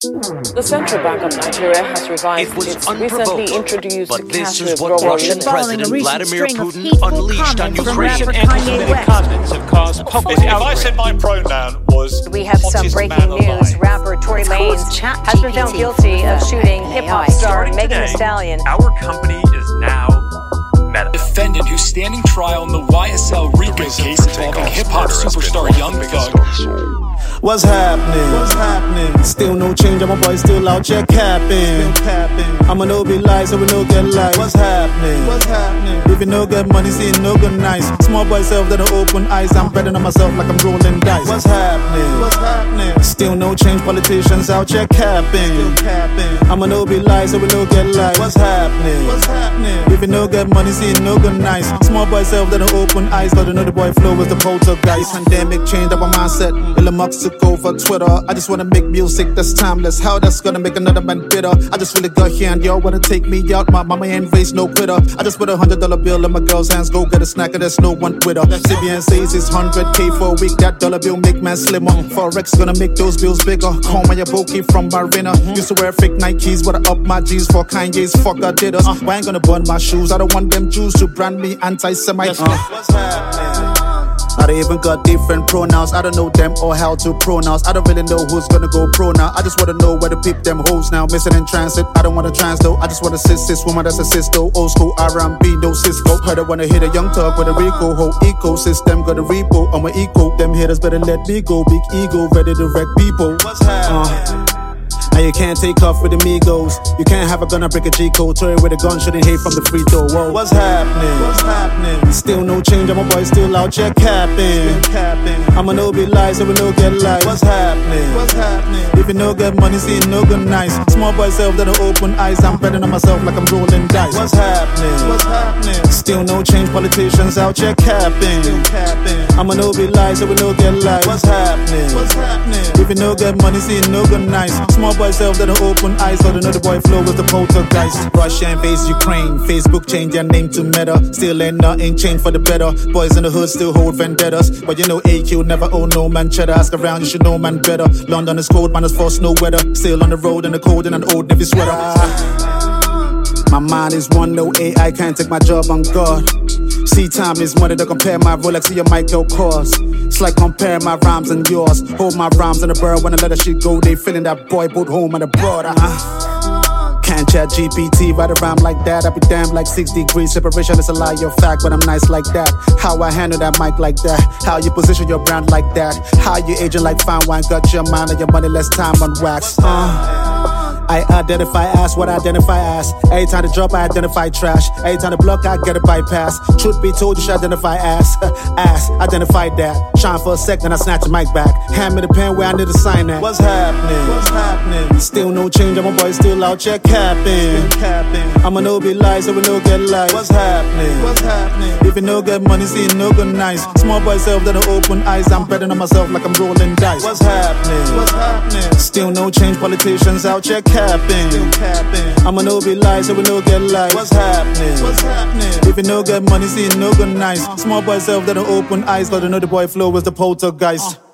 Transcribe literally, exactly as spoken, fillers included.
The Central Bank of Nigeria has revised It its recently introduced but this cash is what withdrawal Russian limit. President Vladimir Putin unleashed on Ukraine. Recent anti-Semitic comments have caused public If I outrage. said my pronoun was We have some hottest breaking man news. alive. Rapper Tory Lanez has been found guilty of shooting hip-hop star Starting Megan Thee today, Stallion. Our company is now Meta. Defendant who's standing trial in the Y S L RICO case involving hip-hop superstar Young Thug. What's happening? What's happening? Still no change, I'm a boy still out here capping. I'ma no be lies, so we no get lies. What's happening? What's happening? If you no get money, see no good nice. Small boy self that open eyes, I'm betting on myself like I'm rolling dice. What's happening? What's happening? Still no change, politicians out here capping. Still capping. I'ma no be lies, so we no get lies. What's happening? What's happening? If you no get money, see no good nice. Small boy self that open eyes, but another boy flow was the poltergeist. Pandemic changed up my mindset. Elon Musk took over Twitter. I just wanna make music that's timeless. How that's gonna make another man bitter? I just really got here and y'all wanna take me out. My mama ain't raised no quitter. I just put a hundred dollar bill in my girl's hands. Go get a snack and there's no one with her. C B N says it's hundred K for a week. That dollar bill make man slimmer. Forex gonna make those bills bigger. Call my Yaboki from Marina. Used to wear fake Nikes, but I up my G's for Kanye's. Fuck I did us. Uh, why ain't gonna burn my shoes? I don't want them Jews to brand me anti-Semite. Uh, What's happening? I don't even got different pronouns. I don't know them or how to pronounce. I don't really know who's gonna go pro now. I just wanna know where to peep them hoes now. Missing in transit, I don't wanna trans though. I just wanna sis sis woman that's a sisto. Old school R and B, no Cisco. Heard I wanna hit a Young Thug with a Rico. Whole ecosystem got a repo. I'm a eco. Them haters better let me go. Big ego, ready to wreck people. What's happening? Uh, Now you can't take off with amigos. You can't have a gun and break a G code. Tory with a gun, shouldn't hate from the free throw. Whoa. What's happening? What's happening? Still no change, I'm a boy still out here capping. I'ma no be lies, so we no get lies. What's happening? What's happening? If you no get money, see no good nice. Small boy self that open eyes, I'm betting on myself like I'm rolling dice. What's happening? What's happening? Still no change, politicians out here capping. I'ma no be lies, so we no get lies. What's happening? What's happening? If you no get money, see no good nice. Small boy self that open eyes, but another boy flow with the poltergeist. Russia invades Ukraine, Facebook changed their name to Meta. Still ain't nothing changed for the better. Boys in the hood still hold vendettas, but you know A Q never own no man cheddar. Ask around, you should know man better. London is cold, man is forced no weather. Still on the road in the cold in an old navy sweater. My mind is one, no A I can't take my job on God. See, time is money to compare my Rolex to your Michael Kors. It's like comparing my rhymes and yours. Hold my rhymes on the bird when I let that shit go. They feeling that boy both home and abroad. Uh-huh. Can't chat G P T, write a rhyme like that. I be damned like six degrees separation. It's a lie, your fact, but I'm nice like that. How I handle that mic like that. How you position your brand like that. How you aging like fine wine. Got your mind and your money, less time on wax. Uh. I identify as what I identify as. Every time to drop, I identify trash. Every time to block, I get a bypass. Truth be told, you should identify ass. Ass, identify that. Shine for a sec, then I snatch the mic back. Hand me the pen where I need to sign that. What's happening? What's happening? Still no change, I'm a boy still out here capping. I'ma no be lies, so we no get lies. What's happening? What's happening? If you no get money, see no good nice. Small boy self that open eyes, I'm betting on myself like I'm rolling dice. What's happening? What's happening? Still no change, politicians out here capping. I'ma no be lies, so we no get lies. What's happening? What's happening? If you no get money, see no good nice. Small boy self that open eyes, but another boy flow was the poltergeist. Uh.